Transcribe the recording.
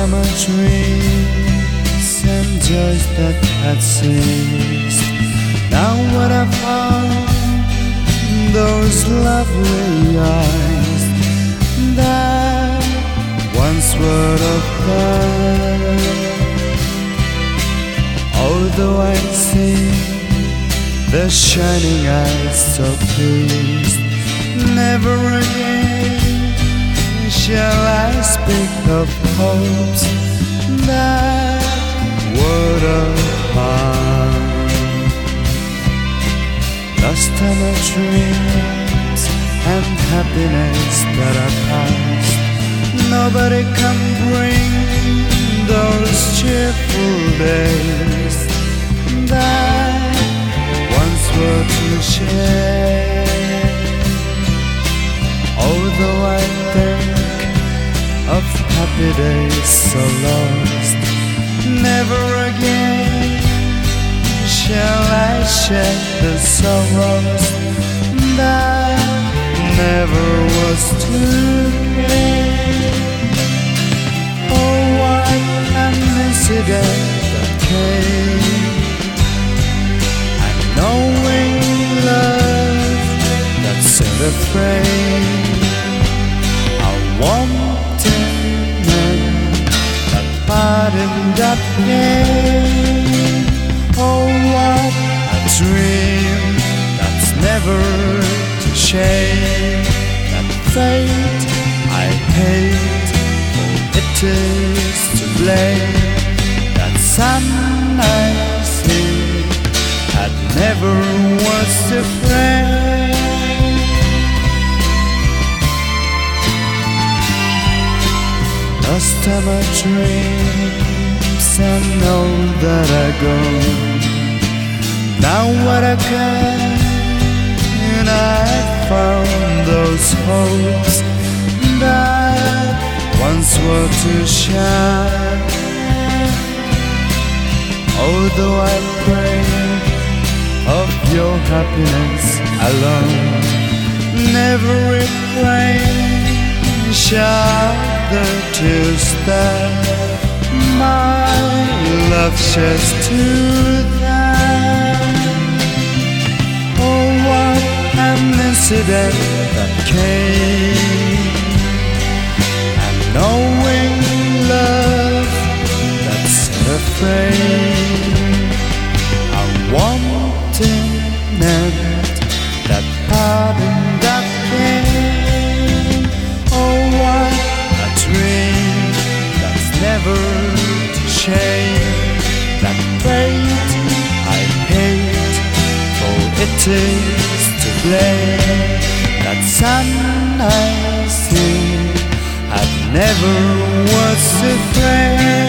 summer dreams and joys that had ceased. Now what I found, those lovely eyes that once were of pearl. Although I see the shining eyes so pleased, never again shall I speak of hopes that were apart. Lost are my dreams and happiness that are past. Nobody can bring those cheerful days that once were to share. Although I think of happy days so lost, never again shall I share the sorrows that never was to care. Oh, what an incident that came, and knowing love that set afraid. I wanted that pardon that pain. Oh, what a dream that's never to shame. That fate I hate, oh, it is to blame. That sun I see had never was to pray. Lost are my dreams, I know that I go. Now what I can, and I found those hopes that once were to shine. Although I pray of your happiness alone, never refrain shall the tears that my love sheds to them. Oh, what an incident that came, and knowing love that's afraid. I wanted that pardon that pain. Oh, what a dream that's never to shame. That fate I hate, oh, it is to blame. That sun I see had never was to pray.